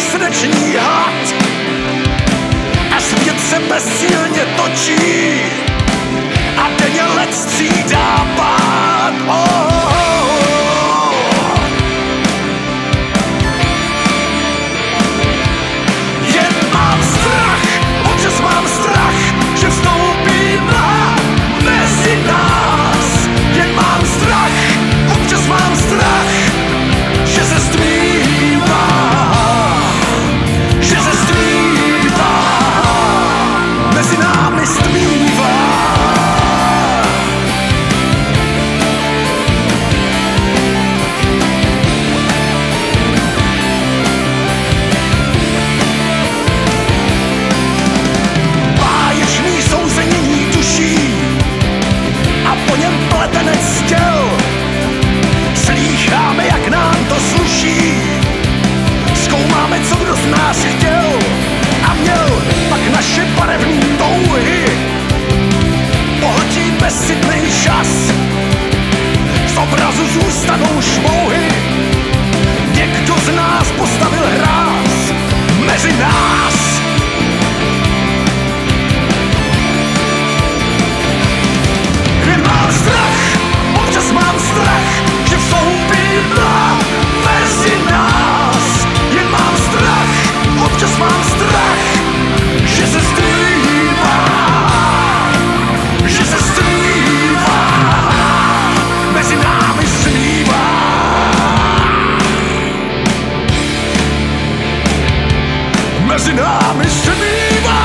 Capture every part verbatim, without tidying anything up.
srdeční hlad a svět se bezsilně točí a denně led střídá pád. Oh. Slýcháme, jak nám to sluší, zkoumáme, co kdo z nás chtěl a měl, pak naše barevný touhy pohltí bezsytnej čas. Z obrazu zůstanou šmouhy, někdo z nás postavil hráz mezi nás. Jen mám strach, občas mám strach, že vstoupí mlá mezi nás. Jen mám strach, občas mám strach, že se skrývá, že se skrývá, mezi námi smívá. Mezi námi smívá.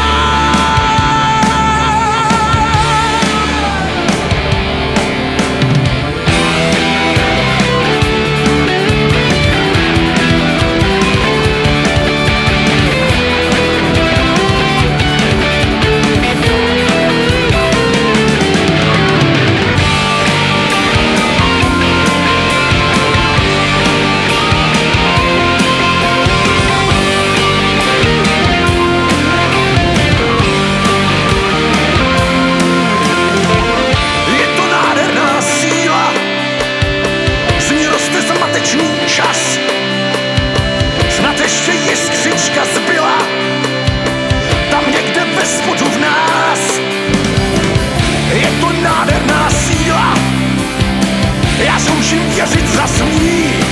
Čas. Snad ještě jiskřička zbyla tam někde ve spodu v nás. Je to nádherná síla, já zkouším věřit za svůj.